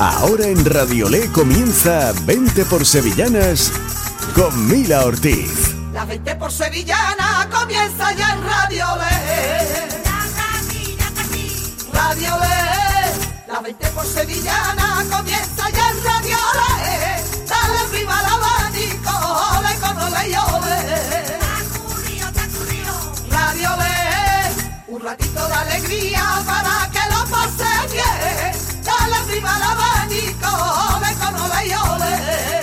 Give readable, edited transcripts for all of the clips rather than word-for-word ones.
Ahora en Radiolé comienza 20 por Sevillanas con Mila Ortiz. La 20 por Sevillana comienza ya en Radiolé. Radiolé, la 20 por Sevillana comienza ya en Radiolé. Dale arriba al abanico, ole con ole y ole. Radiolé, un ratito de alegría para que lo pases bien. Dale arriba al abanico, ole con ole y ole.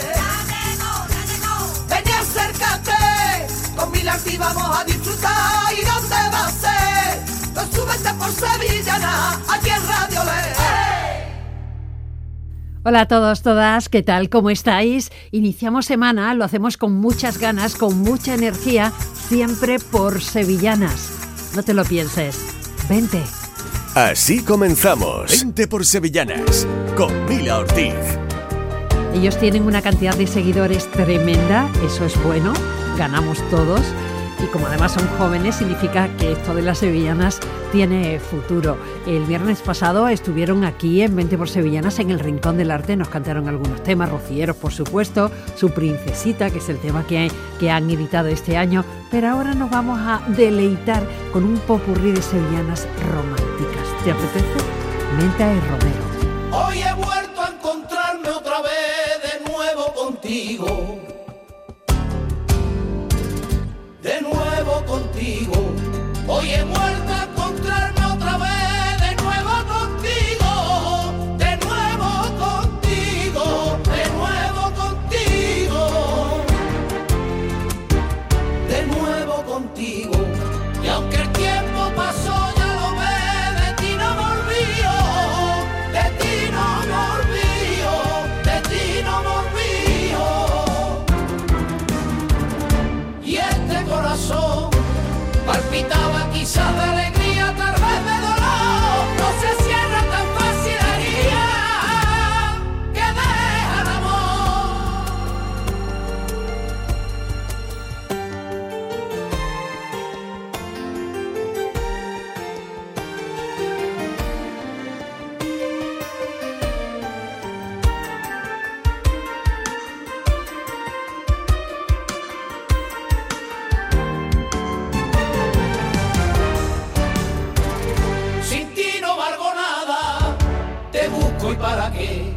Ven y acércate, con Mila Ortiz vamos a disfrutar. ¿Y dónde va a ser? Con su 20 por Sevillana, aquí en Radiolé. Hola a todos, todas, ¿qué tal? ¿Cómo estáis? Iniciamos semana, lo hacemos con muchas ganas, con mucha energía, siempre por Sevillanas. No te lo pienses. Vente. Así comenzamos. 20 por Sevillanas con Mila Ortiz. Ellos tienen una cantidad de seguidores tremenda, eso es bueno, ganamos todos. Y como además son jóvenes, significa que esto de las sevillanas tiene futuro. El viernes pasado estuvieron aquí en 20 por Sevillanas, en el Rincón del Arte. Nos cantaron algunos temas, rocieros, por supuesto, Su Princesita, que es el tema que han editado este año. Pero ahora nos vamos a deleitar con un popurrí de sevillanas románticas. ¿Te apetece? Menta y romero. Hoy he vuelto a encontrarme otra vez de nuevo contigo. De nuevo contigo, hoy he vuelto a encontrarme otra vez, de nuevo contigo, de nuevo contigo, de nuevo contigo, de nuevo contigo, y aunque el tiempo pasó ya lo ve, de ti no me olvido, de ti no me olvido, de ti no me olvido, y este corazón palpitaba quizás de alegría, tal vez de dolor, no se cierra tan fácil herida que deja el amor. Sin ti no valgo nada, te busco y para qué.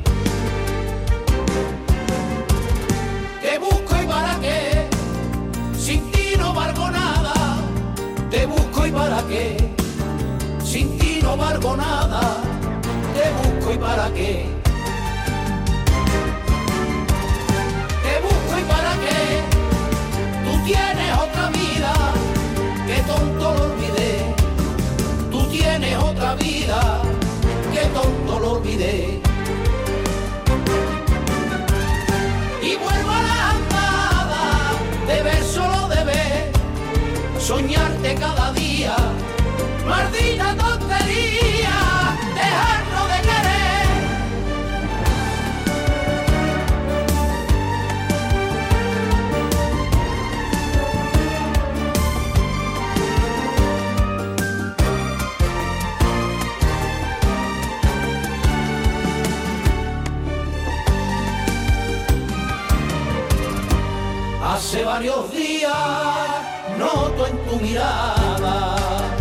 Te busco y para qué. Sin ti no valgo nada, te busco y para qué. Sin ti no valgo nada, te busco y para qué. Te busco y para qué. Tú tienes otra vida, que tonto lo olvidé. Tú tienes otra vida, que tonto lo olvidé. Y vuelvo a la andada, de ver solo de ver, soñarte cada día, maldita tontería, dejarlo de querer. Hace varios días noto en tu mirada,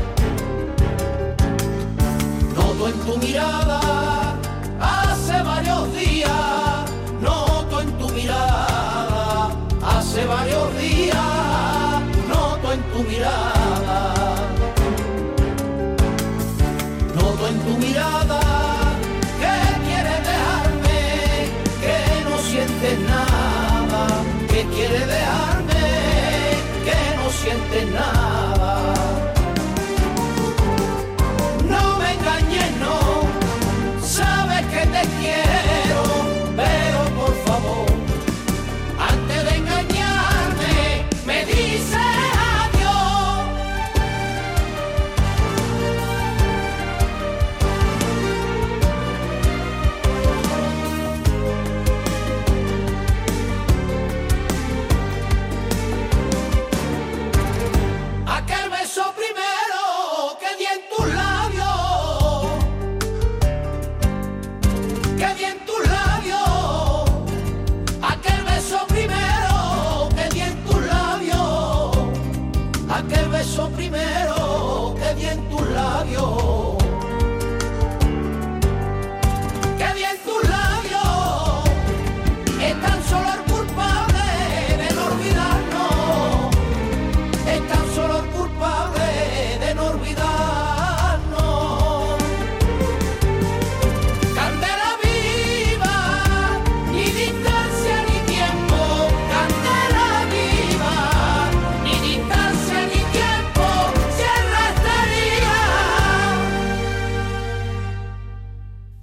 noto en tu mirada. Hace varios días noto en tu mirada, hace varios días noto en tu mirada, noto en tu mirada que quieres dejarme, que no sientes nada, que quieres dejarme, que no sientes nada. No me engañes, no, sabes que te quiero, pero por favor, antes de engañarme, me dices adiós.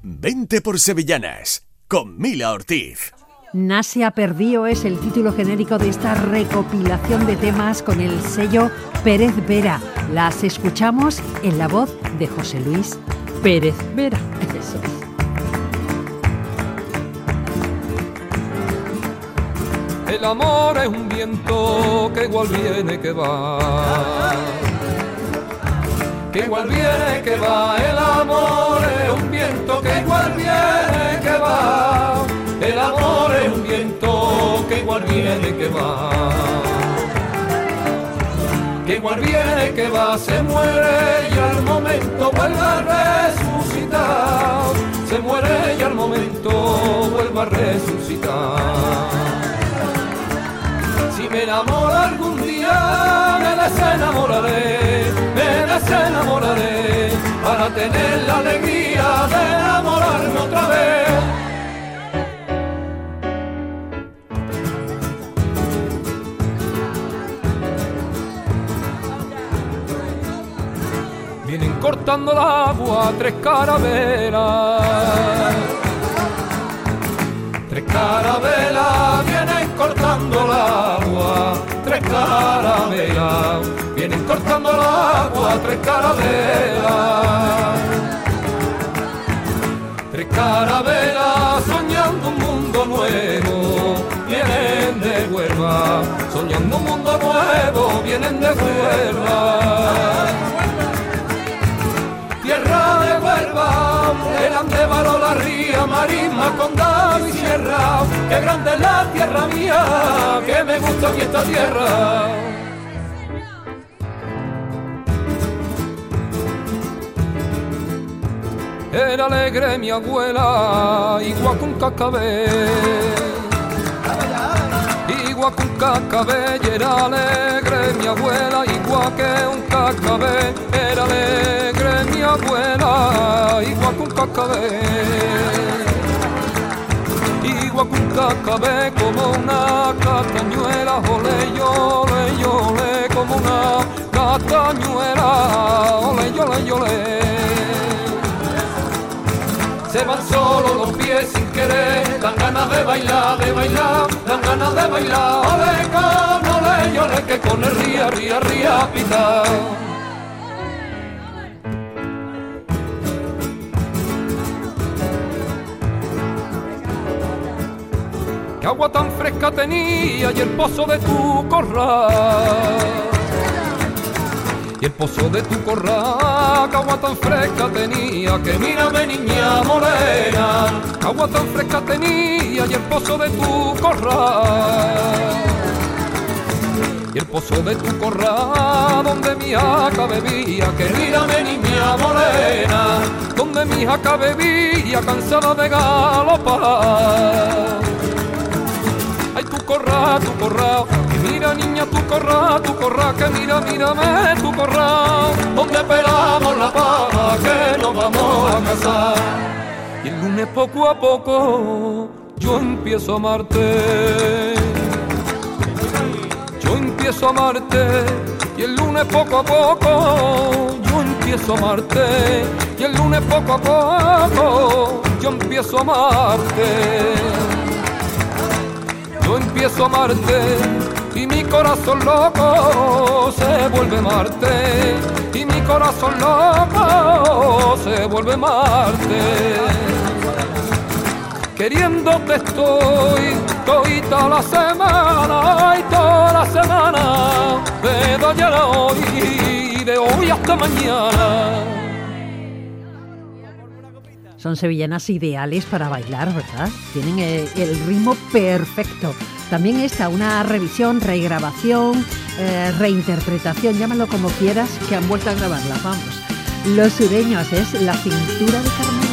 Vente por Sevillanas, con Mila Ortiz. Nasia Perdío es el título genérico de esta recopilación de temas con el sello Pérez Vera. Las escuchamos en la voz de José Luis Pérez Vera. Eso es. El amor es un viento que igual viene que va. Que igual viene que va. El amor es un viento que igual viene que va. El amor es un viento que igual viene que va. Que igual viene que va. Se muere y al momento vuelve a resucitar. Se muere y al momento vuelve a resucitar. Si me enamoro algún día, me desenamoraré para tener la alegría de enamorarme otra vez. Vienen cortando el agua 3 carabelas. 3 carabelas vienen cortando el agua, 3 carabelas vienen cortando el agua, 3 carabelas. 3 carabelas soñando un mundo nuevo, vienen de Huelva, soñando un mundo nuevo, vienen de Huelva. Tierra de Huelva, el Andévalo, la ría, marisma, condado y sierra. Qué grande es la tierra mía, que me gusta a mí esta tierra. Era alegre mi abuela, igual que un cascabel. Igual que un cascabel, era alegre mi abuela, igual que un cascabel. Era alegre mi abuela, igual que un cascabel. Igual que un cascabel, como una castañuela, ole, ole, ole, como una castañuela, ole, ole, ole. Se van solo los pies sin querer, dan ganas de bailar, dan ganas de bailar. Ole, con ole, ole, que con el ría, ría, ría, pita. Qué agua tan fresca tenía y el pozo de tu corral. Y el pozo de tu corral, que agua tan fresca tenía, que mírame niña morena, que agua tan fresca tenía y el pozo de tu corral. Y el pozo de tu corral, donde mi jaca bebía, que mírame niña morena, donde mi jaca bebía, cansada de galopar. Ay, tu corral, que mira niña tu corral, que mira, mírame tu corral, donde pelamos la paja, que nos vamos a casar. Y el lunes poco a poco yo empiezo a amarte. Yo empiezo a amarte, y el lunes poco a poco yo empiezo a amarte. Y el lunes poco a poco yo empiezo a amarte. Yo empiezo a amarte y mi corazón loco se vuelve Marte. Y mi corazón loco se vuelve Marte. Queriéndote estoy toda la semana, y toda la semana, de ayer a hoy, y de hoy hasta mañana. Son sevillanas ideales para bailar, ¿verdad? Tienen el ritmo perfecto. También está una revisión, regrabación, reinterpretación, llámalo como quieras, que han vuelto a grabarla, vamos. Los Sureños es La Cintura de Carmela.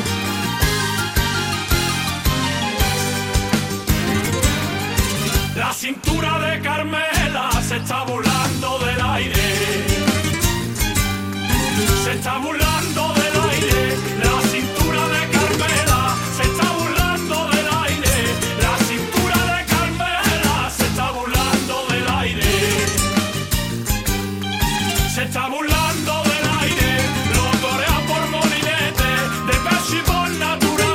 La cintura de Carmela se está burlando del aire. Se está burlando del aire. La cintura de Carmela se está burlando del aire. La cintura de Carmela se está burlando del aire. Se está burlando del aire. Lo torea por molinete, de pecho y por natural.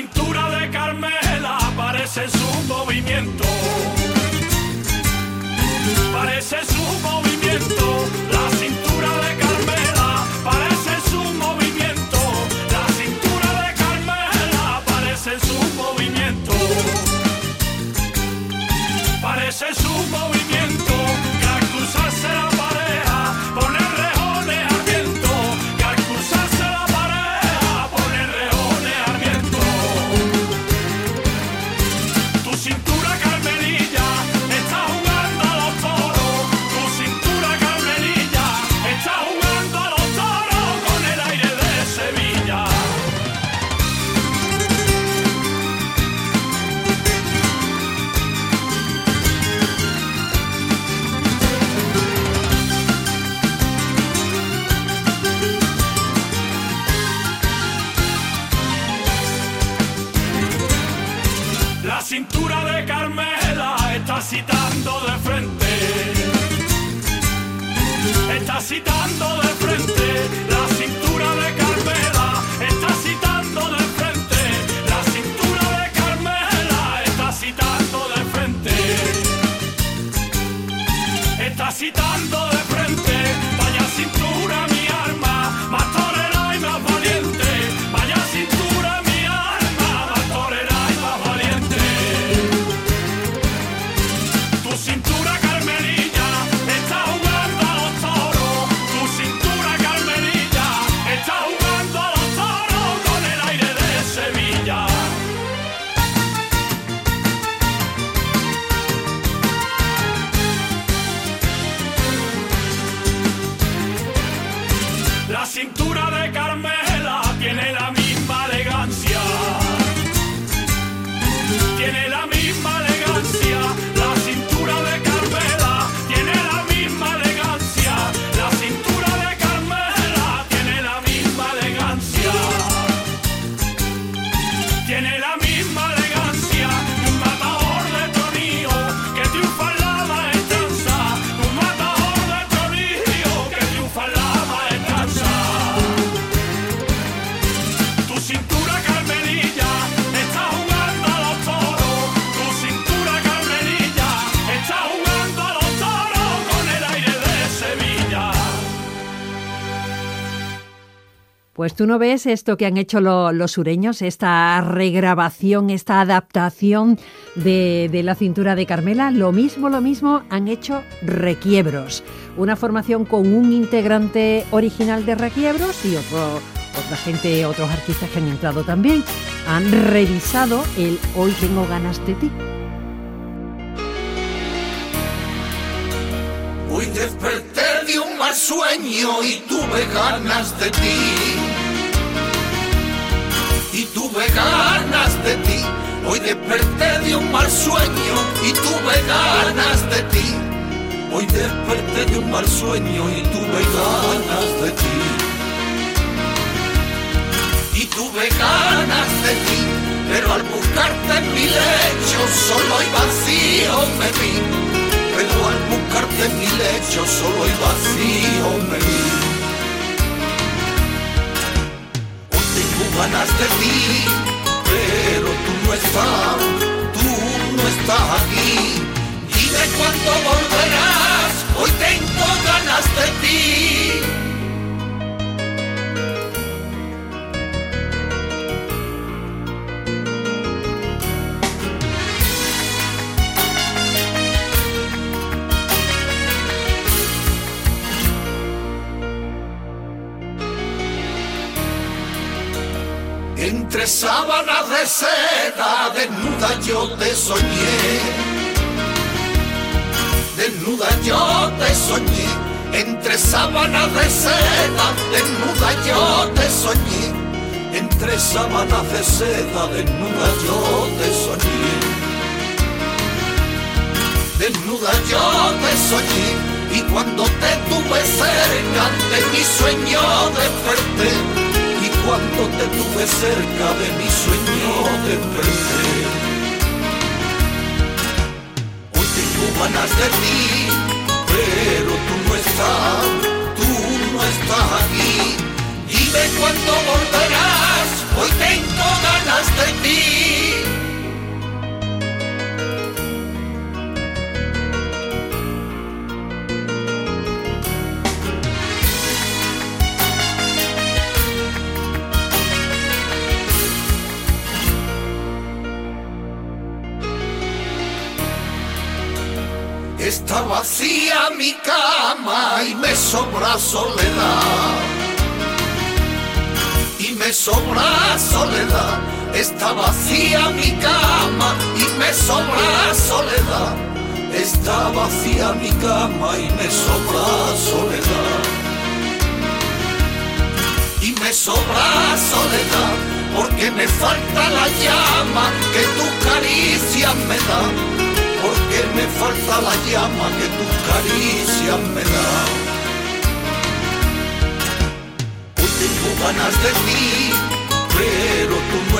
cintura de Carmela parece su movimiento. Parece su movimiento. La cintura de Carmela parece su movimiento. La cintura de Carmela parece su movimiento. Parece su movimiento. Que al cruzarse la pareja pone rejones al viento. Que al cruzarse la pareja pone rejones al viento. Tu cintura Carmelilla está jugando a los toros. Tu cintura Carmelilla está jugando a los toros con el aire de Sevilla. La cintura de Carmela está citando de frente. Está citando de frente. La cintura de Carmela está citando de frente. La cintura de Carmela está citando de frente. Está citando de frente. Vaya cintura mi arma, más torera y más valiente. Vaya cintura mi arma, más torera y más valiente. Tu cintura Carmelilla está jugando a los toros. Tu cintura Carmelilla está jugando a los toros con el aire de Sevilla. La cintura de Carmela tiene la misma elegancia. Tiene la misma elegancia. La cintura de Carmela tiene la misma elegancia. La cintura de Carmela tiene la misma elegancia. Tiene la misma elegancia. Un matador de tronillo que triunfa en la maestranza. Un matador de tronillo que triunfa en la maestranza. Tu cintura Carmelilla está jugando a los toros. Tu cintura Carmelilla está jugando a los toros con el aire de Sevilla. Pues tú no ves esto que han hecho los sureños, esta regrabación, esta adaptación de la cintura de Carmela. Lo mismo han hecho Requiebros, una formación con un integrante original de Requiebros y otra gente, otros artistas que han entrado también. Han revisado el Hoy tengo ganas de ti. Hoy desperté de un mal sueño y tuve ganas de ti. Y tuve ganas de ti. Hoy desperté de un mal sueño y tuve ganas de ti. Hoy desperté de un mal sueño y tuve ganas de ti. Y tuve ganas de ti, pero al buscarte en mi lecho solo y vacío me vi. Pero al buscarte en mi lecho solo y vacío me vi. Hoy tengo ganas de ti, pero tú no estás aquí. Dime cuándo volverás, hoy tengo ganas de ti. Entre sábanas de seda, desnuda yo te soñé. Desnuda yo te soñé. Entre sábanas de seda, desnuda yo te soñé. Entre sábanas de seda, desnuda yo te soñé. Desnuda yo te soñé. Y cuando te tuve cerca, de mi sueño desperté. Y cuando te tuve cerca de mi sueño desperté. Hoy tengo ganas de ti, pero tú no estás aquí. Dime cuándo volverás, hoy tengo ganas ganas de ti. Está vacía mi cama y me sobra soledad. Y me sobra soledad. Está vacía mi cama y me sobra soledad. Está vacía mi cama y me sobra soledad. Y me sobra soledad porque me falta la llama que tu caricia me da. Porque me falta la llama que tu caricia me da. Hoy tengo ganas de ti, pero tú no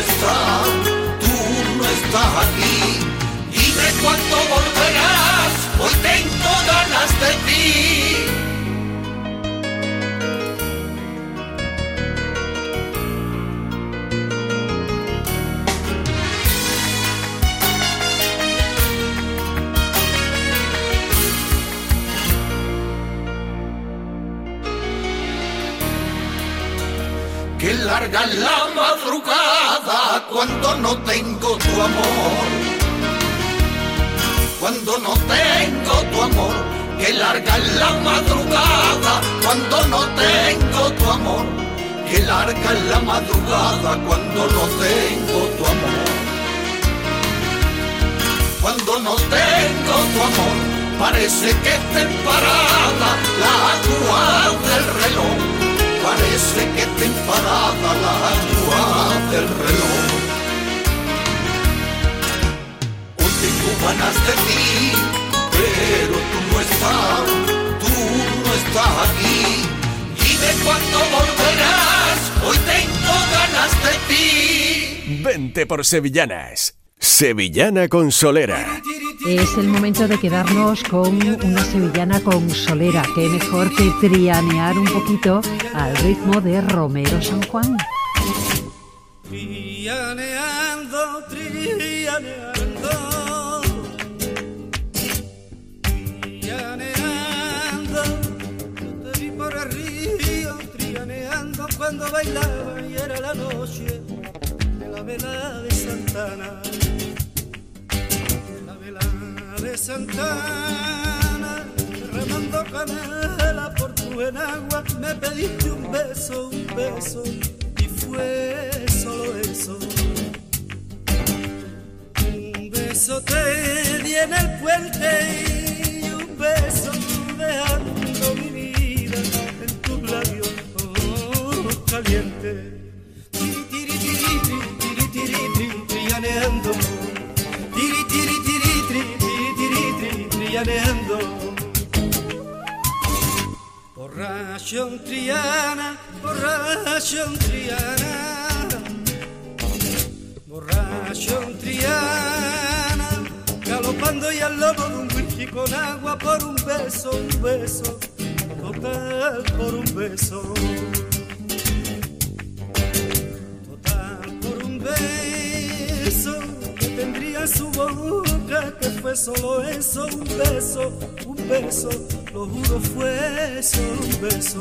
estás aquí. Dime cuándo volverás, hoy tengo ganas de ti. Que larga es la madrugada cuando no tengo tu amor. Cuando no tengo tu amor. Que larga es la madrugada cuando no tengo tu amor. Que larga es la madrugada cuando no tengo tu amor. Cuando no tengo tu amor, parece que estén paradas las aguas del reloj. Parece que estén paradas las aguas del reloj. Hoy tengo ganas de ti, pero tú no estás aquí. Dime cuándo volverás, hoy tengo ganas de ti. Vente por Sevillanas. Sevillana con Solera. Es el momento de quedarnos con una sevillana con solera. Qué mejor que trianear un poquito al ritmo de Romero San Juan. Trianeando, trianeando, trianeando. Yo te vi por el río, trianeando cuando bailaba y era la noche de la vela de Santana. De Santana, derramando canela por tu enagua, me pediste un beso, y fue solo eso. Un beso te di en el puente y un beso dejando mi vida en tus labios calientes. Tiri, tiri, tiri, tiri, tiri, tiri, trianeando. Tiri, tiri, tiri, trianeando. Borracho Triana, borracho Triana, borracho Triana, galopando y al lomo de un whisky con agua por un beso, total por un beso, total por un beso. Tendría en su boca que fue solo eso, un beso, lo juro fue solo un beso.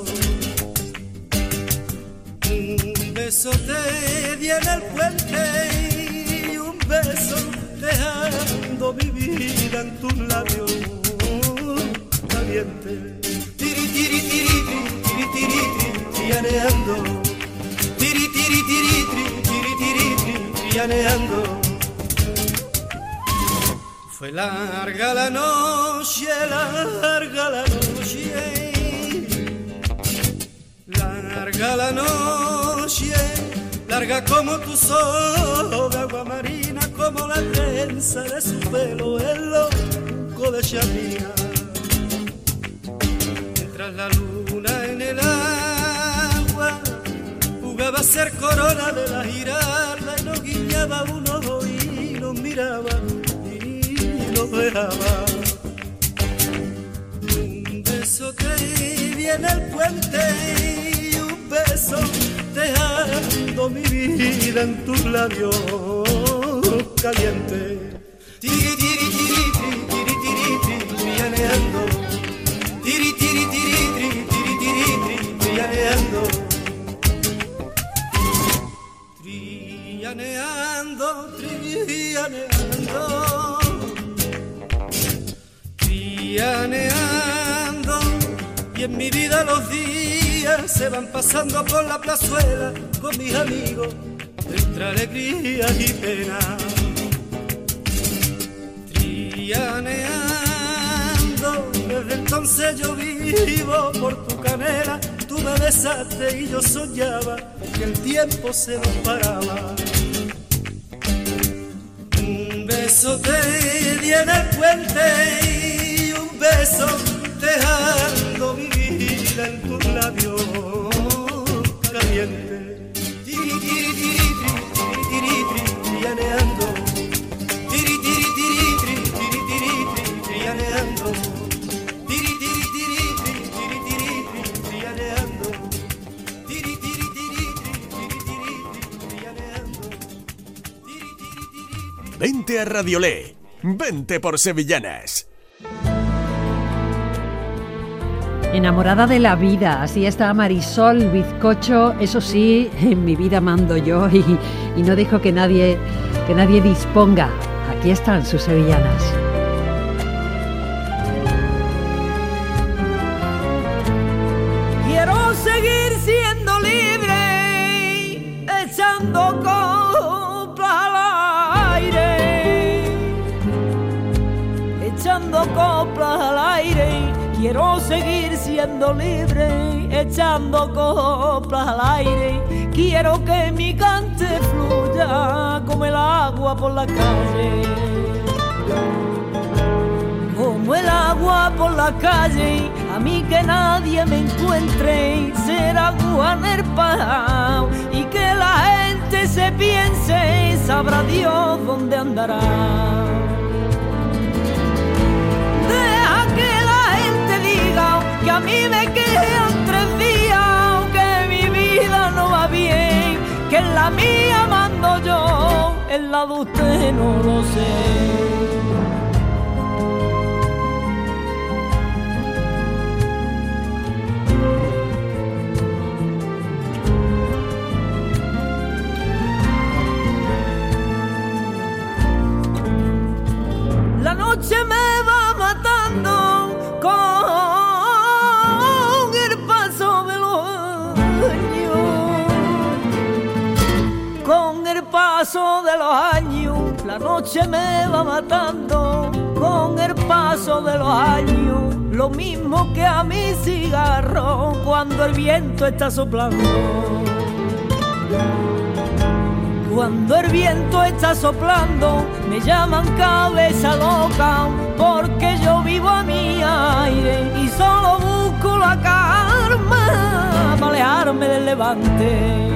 Un beso te di en el puente y un beso dejando mi vida en tus labios calientes. Tiri, tiri, tiri, tiri, tiri, trianeando. Tiri, tiri, tiri, tiri, tiri, trianeando. Fue larga la noche, larga la noche, larga la noche, larga como tu sol de agua marina, como la trenza de su pelo en loco de Shabina. Mientras la luna en el agua jugaba a ser corona de la giralda y nos guiñaba un ojo y nos miraba. Lo dejaba. Un beso te di en el puente y un beso dejando meneando mi vida en tus labios calientes. Tiri, tiri, tiri, tiri, tiri, tiri, tiri, trianeando. Tiri, tiri, tiri, tiri, tiri, tiri, tiri, trianeando. Trianeando, trianeando. Trianeando. Y en mi vida los días se van pasando por la plazuela con mis amigos, entre alegría y pena. Trianeando, desde entonces yo vivo por tu canela. Tú me besaste y yo soñaba que el tiempo se nos paraba. Un beso te di en el puente y un beso dejando mi vida en tus labios calientes. Tiri, tiri, tiri, tiri, tiri, tiri, trianeando. Tiri, tiri, tiri, tiri, tiri, tiri, tiri, trianeando. Tiri, tiri, tiri, tiri, tiri, tiri, tiri, trianeando. Tiri, tiri, tiri, tiri, tiri, tiri, trianeando. Tiri, tiri, tiri. Vente a Radiolé, vente por Sevillanas. Enamorada de la vida, así está Marisol Bizcocho. Eso sí, en mi vida mando yo y no dejo que nadie disponga. Aquí están sus sevillanas. Quiero seguir siendo libre, echando coplas al aire, echando coplas al aire. Quiero seguir siendo libre, echando coplas al aire. Quiero que mi cante fluya como el agua por la calle, como el agua por la calle. A mí que nadie me encuentre, ser agua en el pajao, y que la gente se piense, sabrá Dios dónde andará. Que a mí me quedan 3 días, que mi vida no va bien, que en la mía mando yo, en la de usted no lo sé. La noche me va matando con el paso de los años, con el paso de los años. La noche me va matando con el paso de los años, lo mismo que a mi cigarro cuando el viento está soplando. Cuando el viento está soplando, me llaman cabeza loca, porque yo vivo a mi aire y solo busco la calma para alejarme del levante.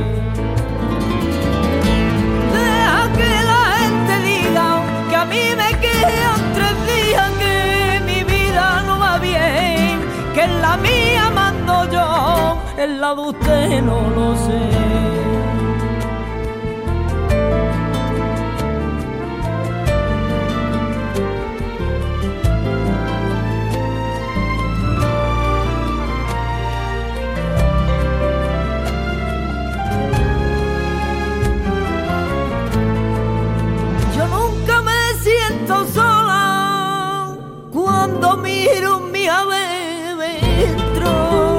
Deja que la gente diga que a mí me quedan 3 días, que mi vida no va bien, que en la mía mando yo, en la de usted no lo sé. Sola cuando miro mi adentro,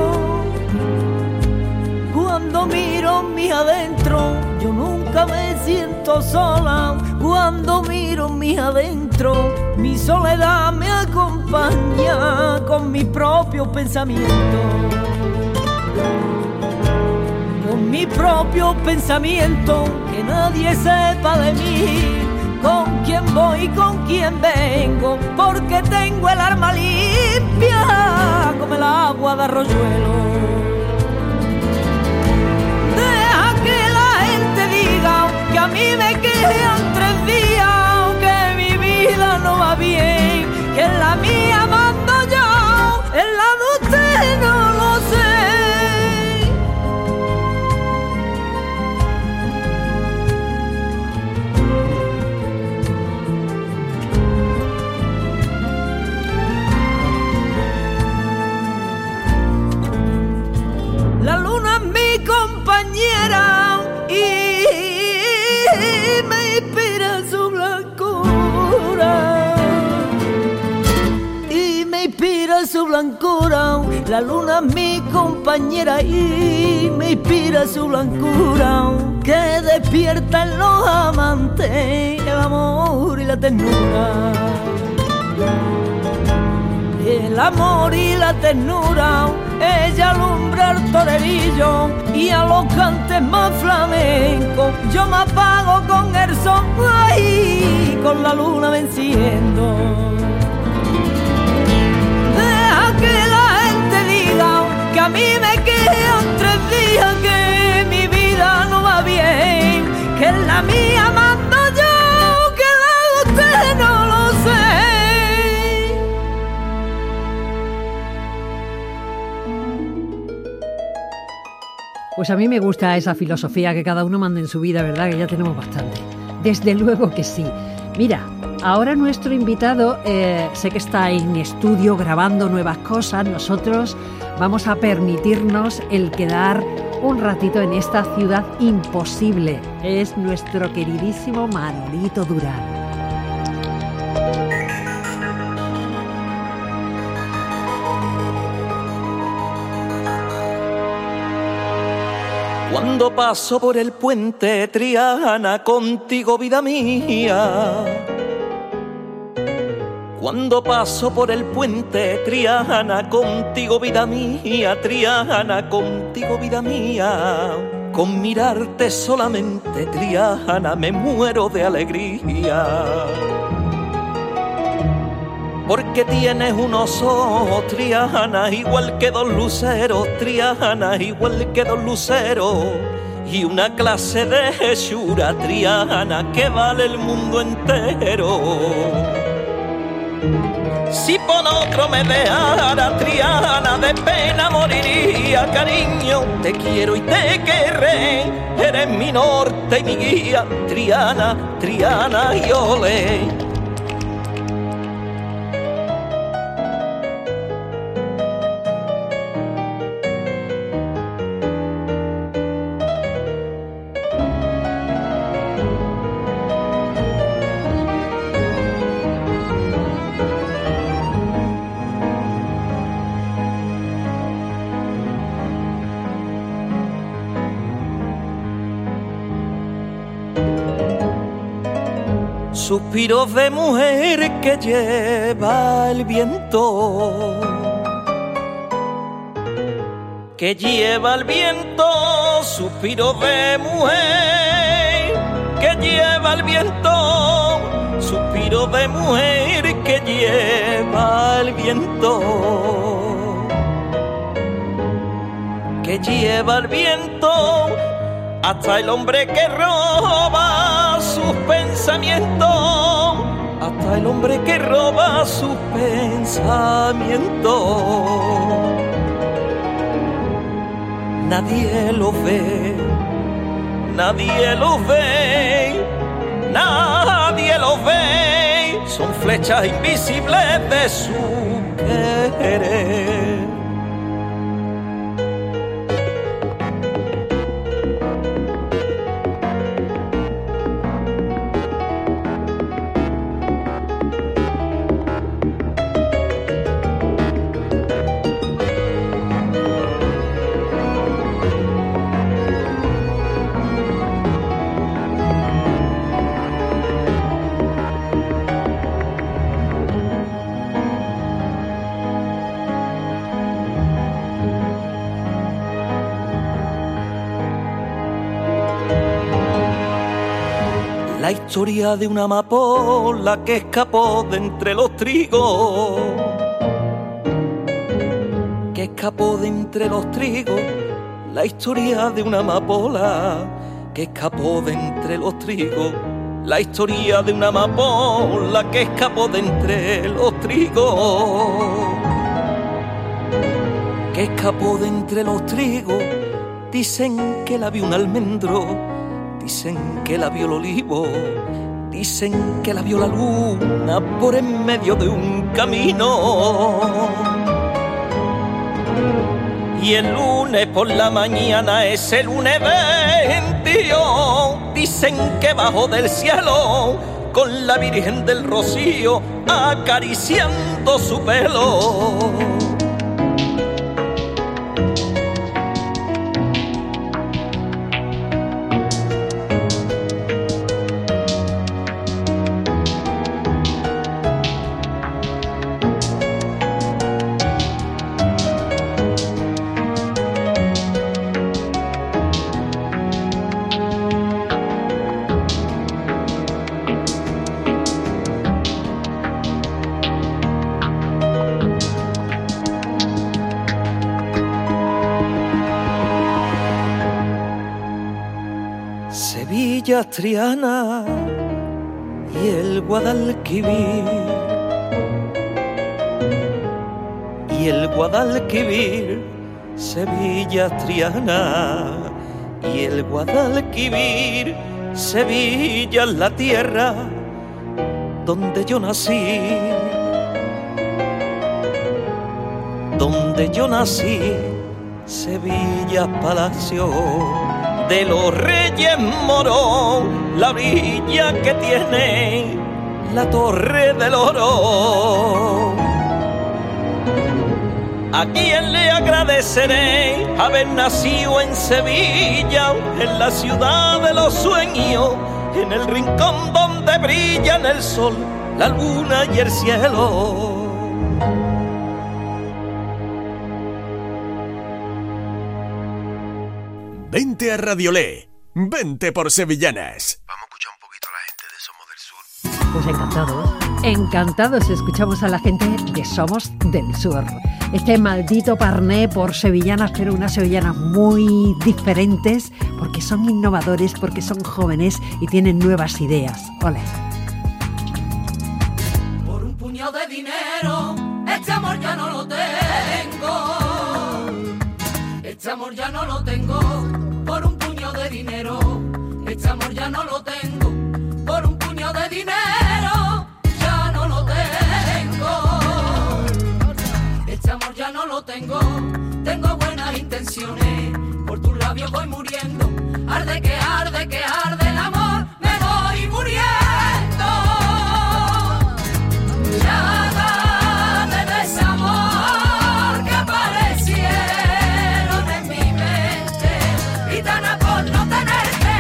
cuando miro mi adentro. Yo nunca me siento sola cuando miro mi adentro. Mi soledad me acompaña con mis propios pensamientos, con mis propios pensamientos, que nadie sepa de mí, con quién voy y con quién vengo, porque tengo el alma limpia como el agua de arroyuelo. Deja que la gente diga que a mí me quedan 3 días, que mi vida no va bien, que en la mía mando yo, en la de usted no lo sé. su blancura, la luna es mi compañera y me inspira su blancura, que despierta en los amantes el amor y la ternura. El amor y la ternura, ella alumbra el torerillo y a los cantes más flamencos yo me apago con el sol, ay, con la luna venciendo. Deja que la gente diga que a mí me quedan 3 días, que mi vida no va bien, que en la mía mando yo, que la de usted no lo sé. Pues a mí me gusta esa filosofía, que cada uno mande en su vida, ¿verdad? Que ya tenemos bastante. Desde luego que sí. Mira, ahora nuestro invitado sé que está en estudio grabando nuevas cosas. Nosotros vamos a permitirnos el quedar un ratito en esta ciudad imposible. Es nuestro queridísimo Manolito Durán. Cuando paso por el puente Triana contigo, vida mía. Cuando paso por el puente Triana contigo, vida mía. Triana, contigo, vida mía. Con mirarte solamente, Triana, me muero de alegría. Porque tienes unos ojos, Triana, igual que 2 luceros, Triana, igual que 2 luceros, y una clase de hechura, Triana, que vale el mundo entero. Si por otro me dejara, Triana, de pena moriría, cariño, te quiero y te querré, eres mi norte y mi guía, Triana, Triana y ole. Suspiros de mujer que lleva el viento, que lleva el viento, suspiros de mujer que lleva el viento, suspiros de mujer que lleva el viento, que lleva el viento, hasta el hombre que roba sus pensamientos, hasta el hombre que roba sus pensamientos. Nadie lo ve, nadie lo ve, nadie lo ve, son flechas invisibles de su querer. La historia de una amapola que escapó de entre los trigos, que escapó de entre los trigos. La historia de una amapola que escapó de entre los trigos. La historia de una amapola que escapó de entre los trigos, que escapó de entre los trigos. Dicen que la vio un almendro, dicen que la vio el olivo, dicen que la vio la luna por en medio de un camino. Y el lunes por la mañana, ese lunes 22, dicen que bajo del cielo con la Virgen del Rocío acariciando su pelo. Sevilla, Triana y el Guadalquivir, y el Guadalquivir, Sevilla, Triana y el Guadalquivir, Sevilla es la tierra donde yo nací, donde yo nací, Sevilla palacio de los Reyes Moros, la orilla que tiene la Torre del Oro. ¿A quién le agradeceré haber nacido en Sevilla, en la ciudad de los sueños, en el rincón donde brillan el sol, la luna y el cielo? Vente a Radiolé, vente por Sevillanas. Vamos a escuchar un poquito a la gente de Somos del Sur. Pues encantados escuchamos a la gente de Somos del Sur. Este maldito parné por sevillanas, pero unas sevillanas muy diferentes, porque son innovadores, porque son jóvenes y tienen nuevas ideas. ¡Ole! Por un puñado de dinero, este amor ya no lo tengo. Este amor ya no lo tengo. Por un puño de dinero, este amor ya no lo tengo. Por un puño de dinero, ya no lo tengo. Este amor ya no lo tengo. Tengo buenas intenciones. Por tus labios voy muriendo. Arde que arde el amor. Me voy muriendo. Llaga de desamor que aparecieron en mi mente. Gitana por no tenerte.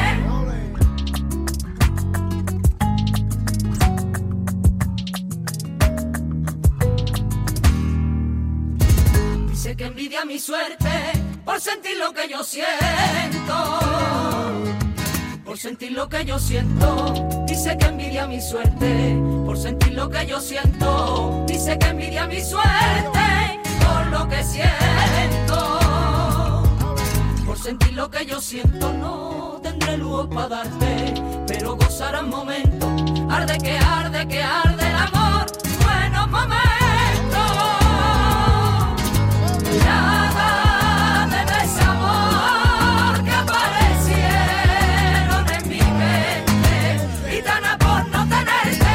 Dice que envidia mi suerte por sentir lo que yo siento. Por sentir lo que yo siento. Dice que envidia mi suerte por sentir lo que yo siento. Dice que envidia mi suerte por lo que siento. Por sentir lo que yo siento no tendré luz para darte, pero gozarán momentos. Arde que arde el amor. Buenos momentos. Llaga de desamor que aparecieron en mi mente. Gitana por no tenerte.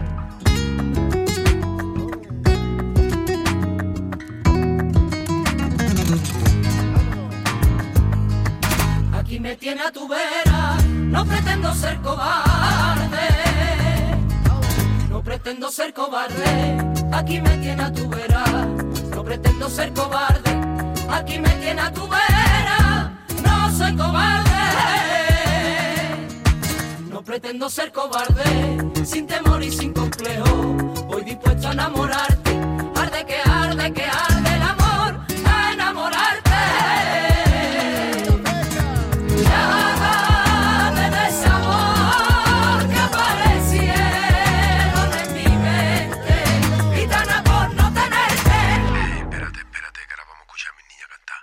Aquí me tiene a tu vera. No pretendo ser cobarde. No pretendo ser cobarde. Aquí me tiene a tu vera. No pretendo ser cobarde. Aquí me tiene a tu vera. No soy cobarde. No pretendo ser cobarde. Sin temor y sin complejo. Voy dispuesto a enamorarte. Arde que arde el amor. A enamorarte. Llaga de desamor que aparecieron en mi mente. Gitana por no tenerte. Espérate, que ahora vamos a escuchar a mi niña cantar.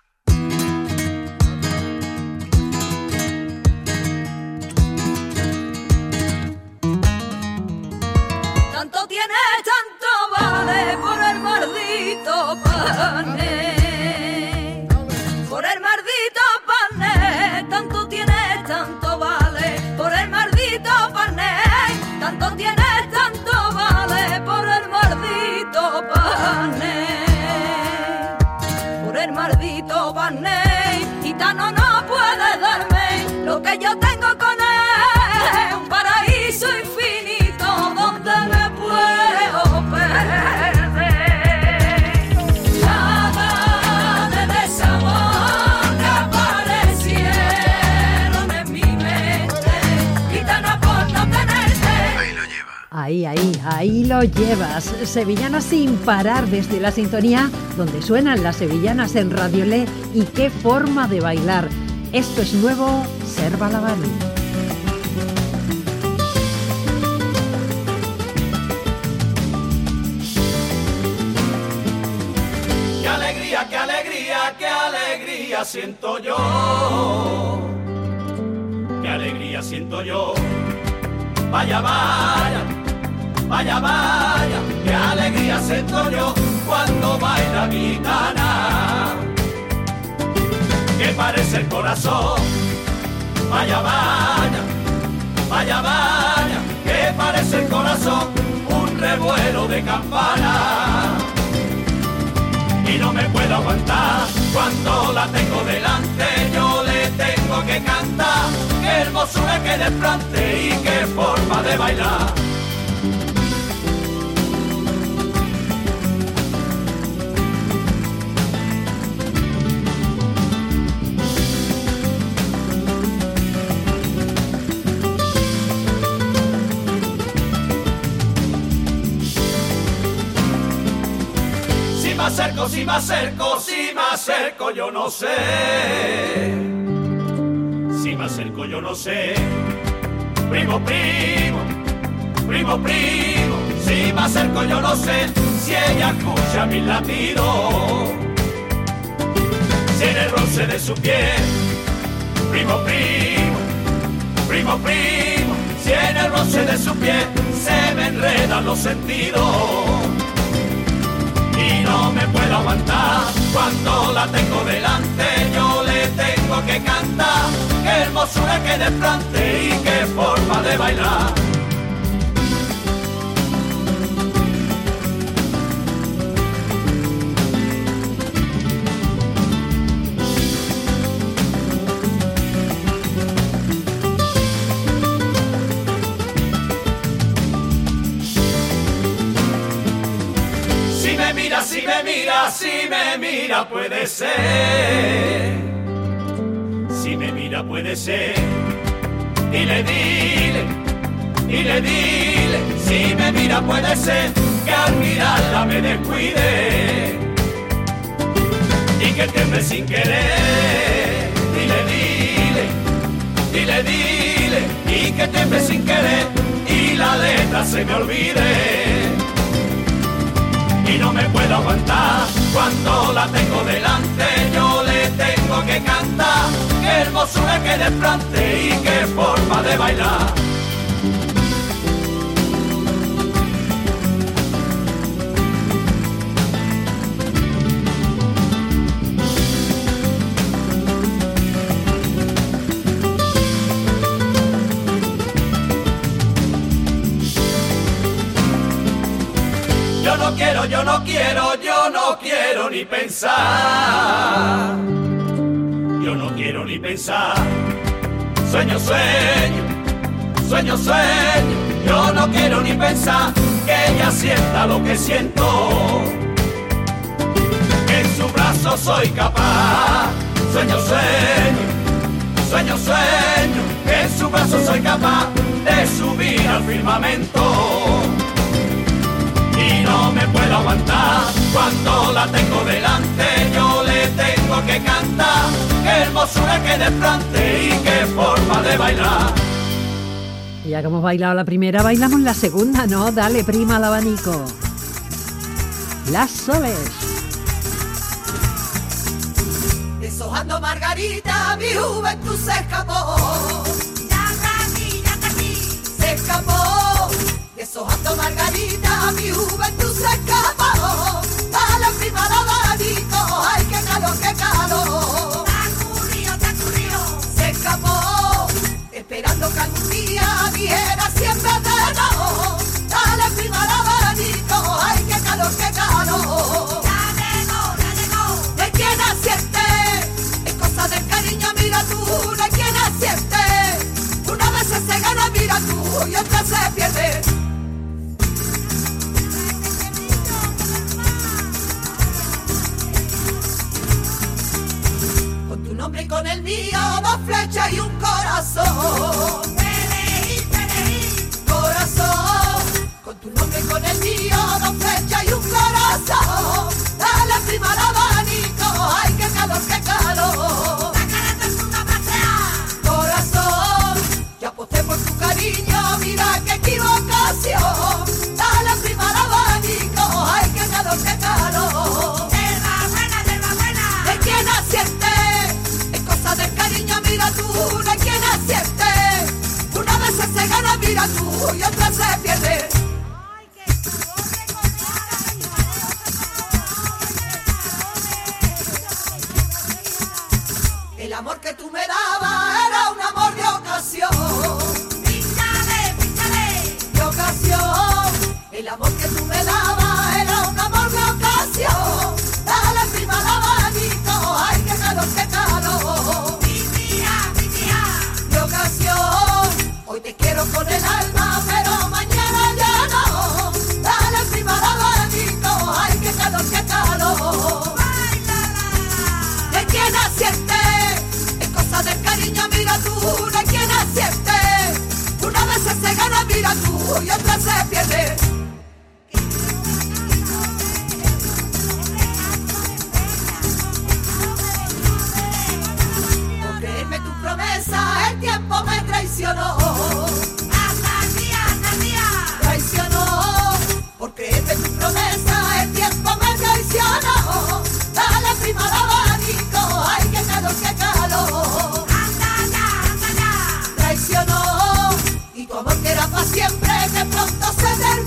Tanto tiene, tanto vale por el maldito pané. Por el maldito pané. Tanto tiene, tanto vale por el maldito pané. Tanto tiene, tanto vale por el maldito pané. Por el maldito pané. Gitano no puede darme lo que yo tengo con él. Un paraíso infinito. Ahí lo llevas. Sevillanas sin parar desde la sintonía donde suenan las sevillanas en Radio Le. Y qué forma de bailar. Esto es nuevo, Ser Balabani. Qué alegría, qué alegría, qué alegría siento yo. Qué alegría siento yo. Vaya, vaya, vaya, vaya, qué alegría siento yo cuando baila gitana. Que parece el corazón. Vaya, vaya, vaya, vaya, que parece el corazón un revuelo de campana. Y no me puedo aguantar cuando la tengo delante, yo le tengo que cantar. Qué hermosura, qué desplante y qué forma de bailar. Si me acerco, si me acerco, yo no sé. Si me acerco, yo no sé. Primo, primo, primo, primo. Si me acerco, yo no sé si ella escucha mis latidos. Si en el roce de su piel, primo, primo, primo, primo. Si en el roce de su piel se me enredan los sentidos. Y no me puedo aguantar cuando la tengo delante, yo le tengo que cantar. Qué hermosura, qué desplante y qué forma de bailar. Si me mira puede ser. Si me mira puede ser. Dile, dile, dile, dile. Si me mira puede ser que al mirarla me descuide y que tiemble sin querer. Dile, dile, dile, dile. Y que tiemble sin querer y la letra se me olvide. Y no me puedo aguantar cuando la tengo delante, yo le tengo que cantar. Qué hermosura, qué desplante y qué forma de bailar. Yo no quiero ni pensar. Yo no quiero ni pensar. Sueño, sueño, sueño, sueño. Yo no quiero ni pensar que ella sienta lo que siento. Que en su brazo soy capaz. Sueño, sueño, sueño, sueño. Que en su brazo soy capaz de subir al firmamento. Y no me puedo aguantar cuando la tengo delante, yo le tengo que cantar. Qué hermosura, qué desplante y qué forma de bailar. Ya que hemos bailado la primera, bailamos la segunda, ¿no? Dale, prima, al abanico. Las Soles. Deshojando margarita, mi juventud se escapó. Se escapó. Deshojando margarita, mi juventud se escapó. Dale, prima, al abanico. Ay, qué calor, qué calor. Te ocurrió. Se escapó. Esperando que algún día dijera siempre de no. Dale, prima, al abanico. Ay, qué calor, qué calor. Ya llegó. ¿De quién asiente? Es cosa del cariño, mira tú. ¿De quién asiente? Una vez se gana, mira tú, y otra se pierde. Con tu nombre y con el mío, dos flechas y un corazón. Corazón. Con tu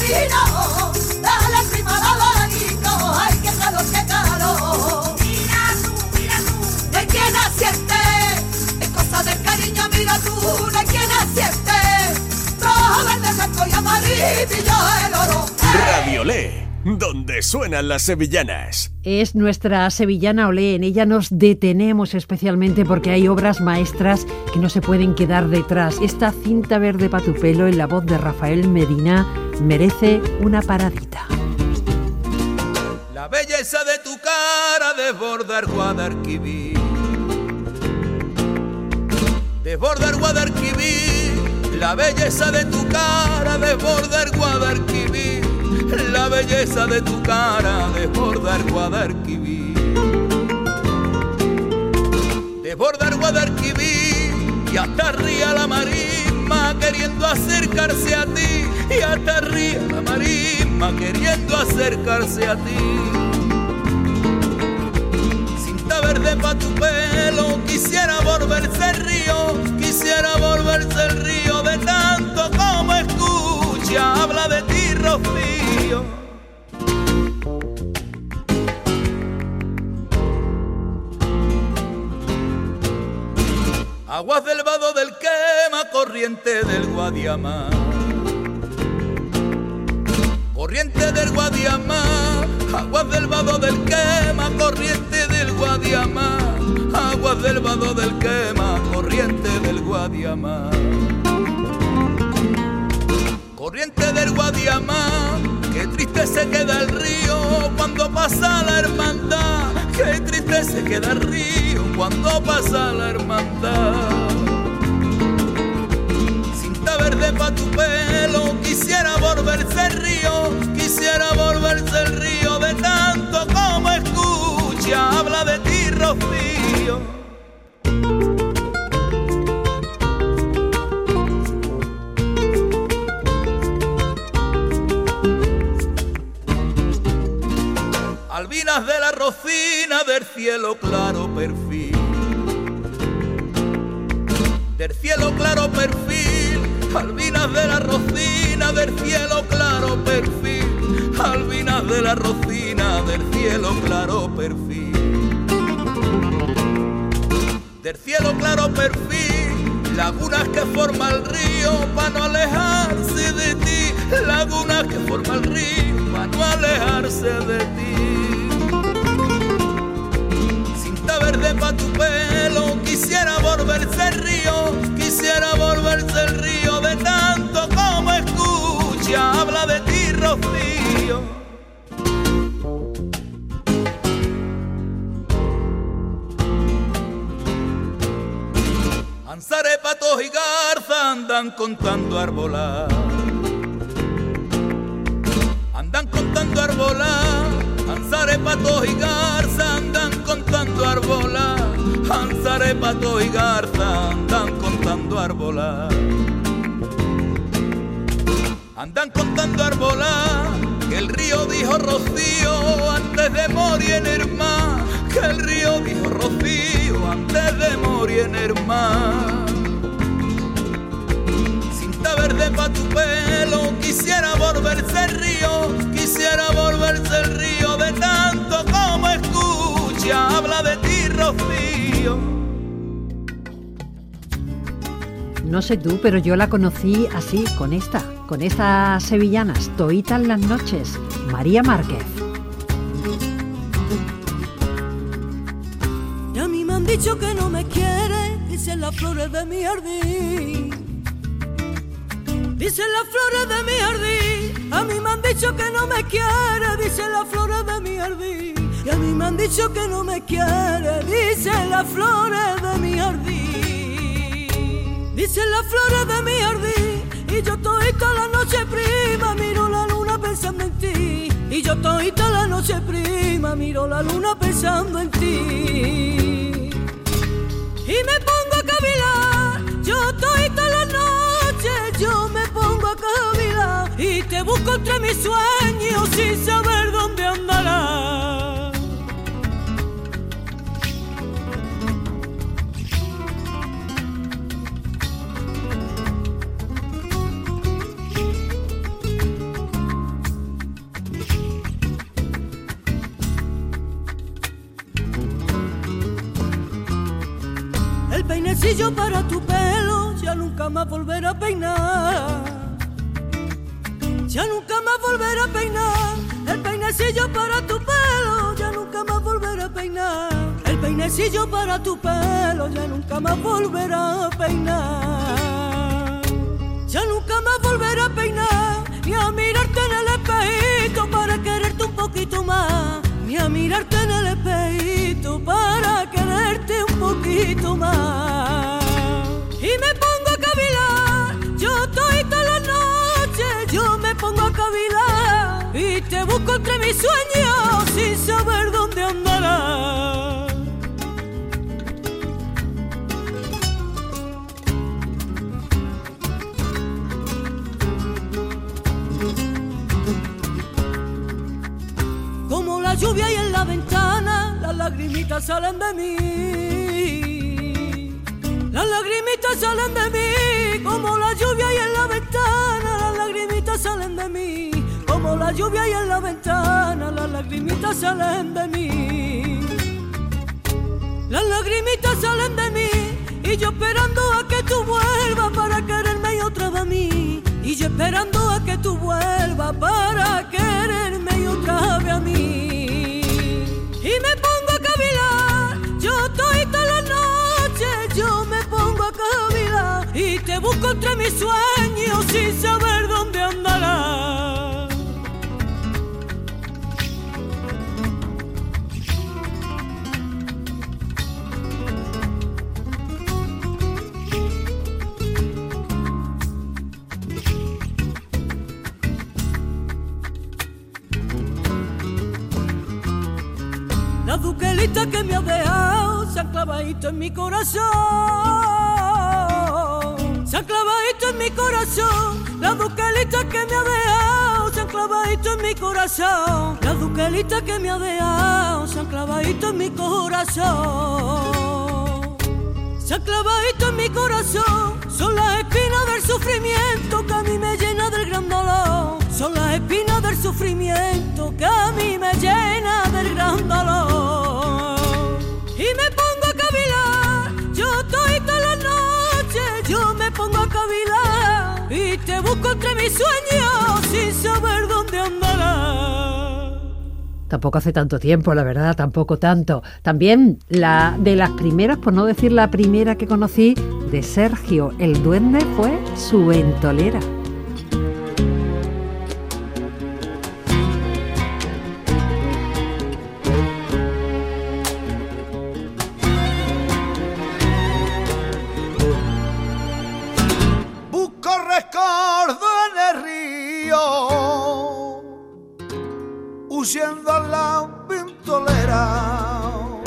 vino, dale prima la lanito, ay qué calor, qué calor. Mira tú, de quién asiente, es cosa del cariño, mira tú, de quién asiente, rojo, verde, blanco y amarillo el oro. Radio Olé, donde suenan las sevillanas. Es nuestra sevillana Olé, en ella nos detenemos especialmente porque hay obras maestras que no se pueden quedar detrás. Esta cinta verde pa' tu pelo en la voz de Rafael Medina merece una paradita. La belleza de tu cara desborda el Guadalquivir, desborda el Guadalquivir, la belleza de tu cara desborda el Guadalquivir, la belleza de tu cara desborda el Guadalquivir, desborda el Guadalquivir y hasta ría la marisma queriendo acercarse a ti, y hasta ría la marisma queriendo acercarse a ti. Cinta verde pa' tu pelo, quisiera volverse el río, quisiera volverse el río de tanto como escucha, habla de ti Rocío. Aguas del vado del Quema, corriente del Guadiamar, corriente del Guadiamar, aguas del vado del Quema, corriente del Guadiamar, aguas del vado del Quema, corriente del Guadiamar, corriente del Guadiamar, qué triste se queda el río cuando pasa la hermandad, qué triste se queda el río cuando pasa la hermandad. Cinta verde pa' tu pelo, quisiera volverse el río, quisiera volverse el río de tanto como escucha, habla de ti Rocío. Albinas de la Rocina del cielo claro perfil, del cielo claro perfil, albinas de la Rocina del cielo claro perfil, albinas de la Rocina del cielo claro perfil, del cielo claro perfil, lagunas que forma el río para no alejarse de ti, lagunas que forma el río para no alejarse de ti. Cinta verde pa' tu pelo, quisiera volverse el río, quisiera volverse el río de tanto como escucha, habla de ti Rocío. Ansare, patos y garza andan contando arbolar, andan contando arbolar, ansare, patos y garza andan contando arbolar, ansare, patos y garza andan contando arbolar, andan contando arbolar, que el río dijo Rocío antes de morir en el mar, que el río dijo Rocío antes de morir en el mar. Cinta verde pa' tu pelo, quisiera volverse el río, quisiera volverse el río de tanto como escucha, habla de ti Rocío. No sé tú, pero yo la conocí así, con estas sevillanas, toitas las noches, María Márquez. Y a mí me han dicho que no me quiere, dicen las flores de mi jardín. Dicen las flores de mi jardín, a mí me han dicho que no me quiere, dicen las flores de mi jardín. Y a mí me han dicho que no me quiere, dicen las flores de mi jardín. Dicen las flores de mi jardín, y yo todita la noche prima miro la luna pensando en ti. Y yo todita la noche prima miro la luna pensando en ti. Y me pongo a cavilar, yo todita la noche, yo me pongo a cavilar. Y te busco entre mis sueños sin saber dónde andarás. peinecillo para tu pelo, ya nunca más volverá a peinar. Ya nunca más volverá a peinar. El peinecillo para tu pelo, ya nunca más volverá a peinar. El peinecillo para tu pelo, ya nunca más volverá a peinar. Ya nunca más volverá a peinar, ni a mirarte en el espejito para quererte un poquito más. Ni a mirarte en el espejito para quererte un poquito más. Y me pongo a cavilar, yo estoy todas las noches, yo me pongo a cavilar y te busco entre mis sueños sin saber dónde andarás. Como la lluvia y en la ventana, las lagrimitas salen de mí. Las lagrimitas salen de mí, como la lluvia y en la ventana, las lagrimitas salen de mí. Como la lluvia y en la ventana, las lagrimitas salen de mí. Las lagrimitas salen de mí, y yo esperando a que tú vuelvas para quererme y otra vez a mí. Y yo esperando a que tú vuelvas para quererme y otra vez a mí. Y me pongo a cavilar, yo estoy todas las noches, yo me pongo a cavilar y te busco entre mis sueños sin saber dónde andarás. La duquelita que me ha dejado se ha clavadito en mi corazón. Se ha clavadito en mi corazón. La duquelita que me ha dejado se ha clavadito en mi corazón. La duquelita que me ha dejado se ha clavadito en mi corazón. Se ha clavadito en mi corazón. Son las espinas del sufrimiento que a mí me llena del gran dolor. Son las espinas del sufrimiento que a mí me llena del gran dolor. Y me pongo a cavilar, yo estoy todas las noches, yo me pongo a cavilar y te busco entre mis sueños sin saber dónde andarás. Tampoco hace tanto tiempo, la verdad, tampoco tanto. También la de las primeras, por no decir la primera que conocí, de Sergio el Duende, fue Su Ventolera. Huyendo a la ventolera,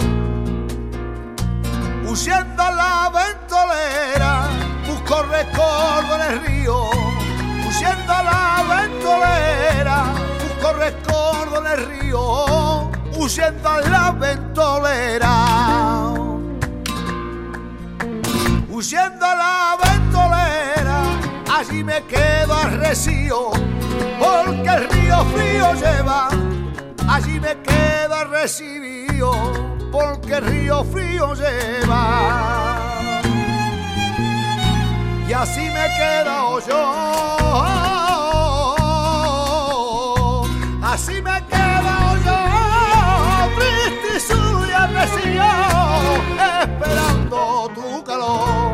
huyendo a la ventolera, busco recuerdo en el río. Huyendo a la ventolera, busco recuerdo en el río. Huyendo a la ventolera, huyendo a la ventolera, allí me quedo arrecio, porque el río frío lleva. Allí me queda recibido, porque el río frío lleva. Y así me quedo yo, así me quedo yo, triste y solo y arrecio, esperando tu calor.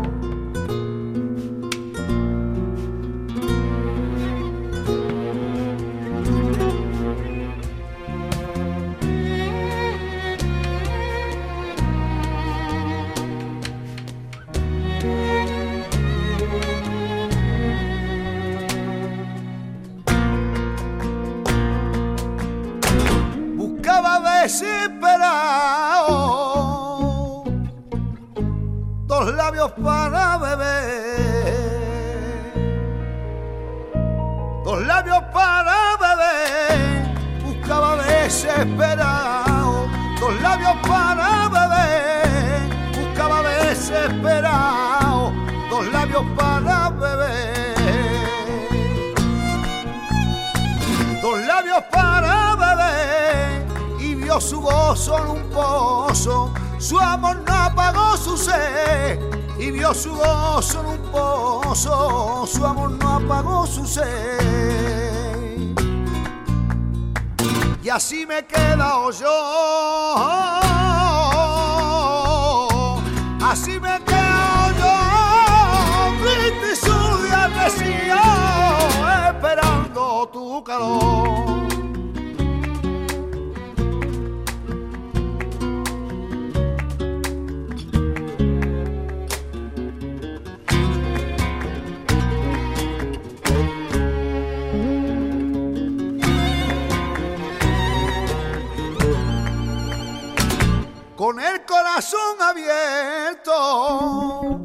Desesperado, dos labios para beber, dos labios para beber, buscaba desesperado, dos labios para beber, buscaba desesperado, dos labios para beber, dos labios para beber. vio su gozo en un pozo, su amor no apagó su sed. Y vio su gozo en un pozo, su amor no apagó su sed. Y así me he quedado yo, así me he quedado yo, triste y solo y arrecido, esperando tu calor. Con el corazón abierto,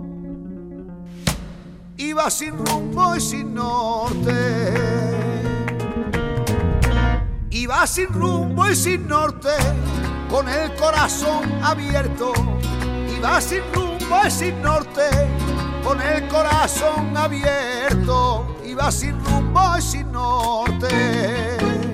iba sin rumbo y sin norte. Iba sin rumbo y sin norte, con el corazón abierto. Iba sin rumbo y sin norte, con el corazón abierto. Iba sin rumbo y sin norte.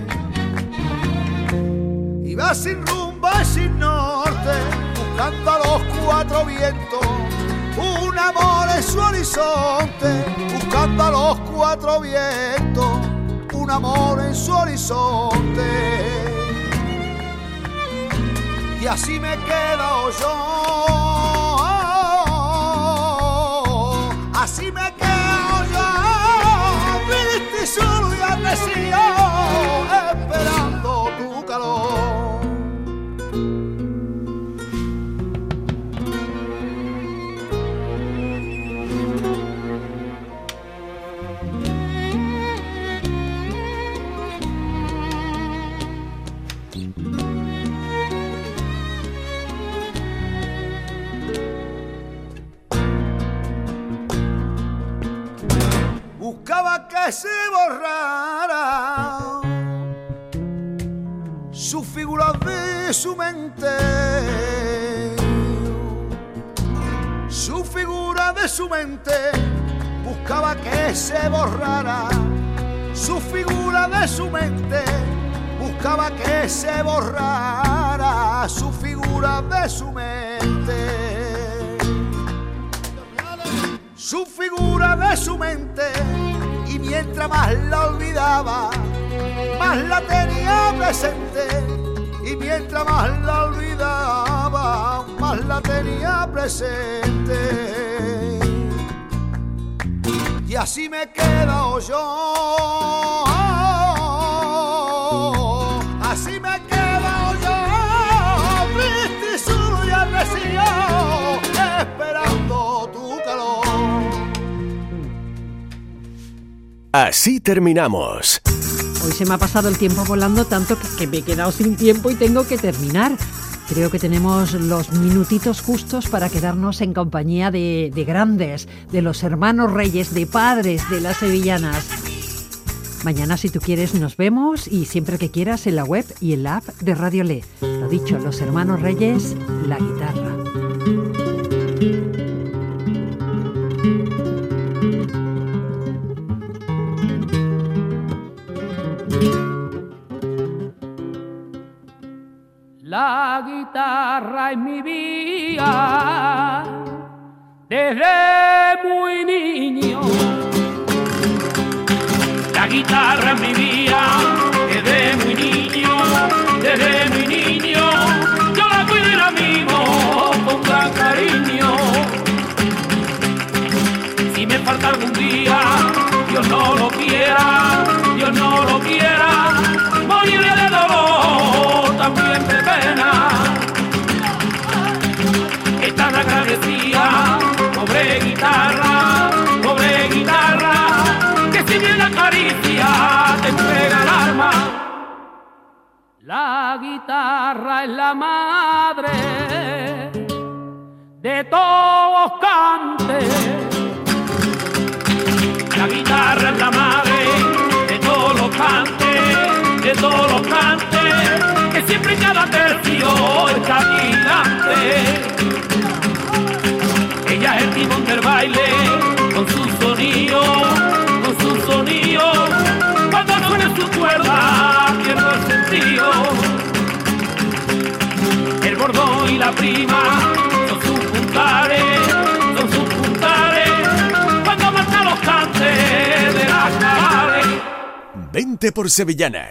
Iba sin rumbo y sin norte, buscando a los cuatro vientos un amor en su horizonte. Buscando a los cuatro vientos un amor en su horizonte. Y así me he quedado yo, así me he quedado yo, triste y solo y arrecido, esperando tu calor. Buscaba que se borrara su figura de su mente, su figura de su mente. Buscaba que se borrara su figura de su mente. Buscaba que se borrara su figura de su mente. Su figura de su mente, y mientras más la olvidaba, más la tenía presente. Y mientras más la olvidaba, más la tenía presente. Y así me he quedado yo, así me he quedado yo, triste y solo y arrecido, esperando tu calor. Así terminamos. Hoy se me ha pasado el tiempo volando tanto que me he quedado sin tiempo y tengo que terminar. Creo que tenemos los minutitos justos para quedarnos en compañía de grandes, de los hermanos Reyes, de padres de las sevillanas. Mañana, si tú quieres, nos vemos y siempre que quieras en la web y en la app de Radio Le. Lo dicho, los hermanos Reyes, la guitarra. La guitarra es mi vida desde muy niño. La guitarra es mi vida desde muy niño, desde muy niño. Yo la cuido y la mimo con gran cariño. Si me falta algún día, Dios no lo quiera, Dios no lo quiera, moriré de dolor, también de pena. Es tan agradecida, pobre guitarra, que si bien la caricia te entrega el alma. La guitarra es la madre de todos cantes. La guitarra es la madre de todos los cantes, de todos los cantes, que siempre en cada tercio está gigante. Ella es el timón del baile, con su sonido, con su sonido. Cuando suena su cuerda, pierdo el sentido. cordón y la prima son sus puntales, cuando marcan los cantes de las cabales. Vente por Sevillanas.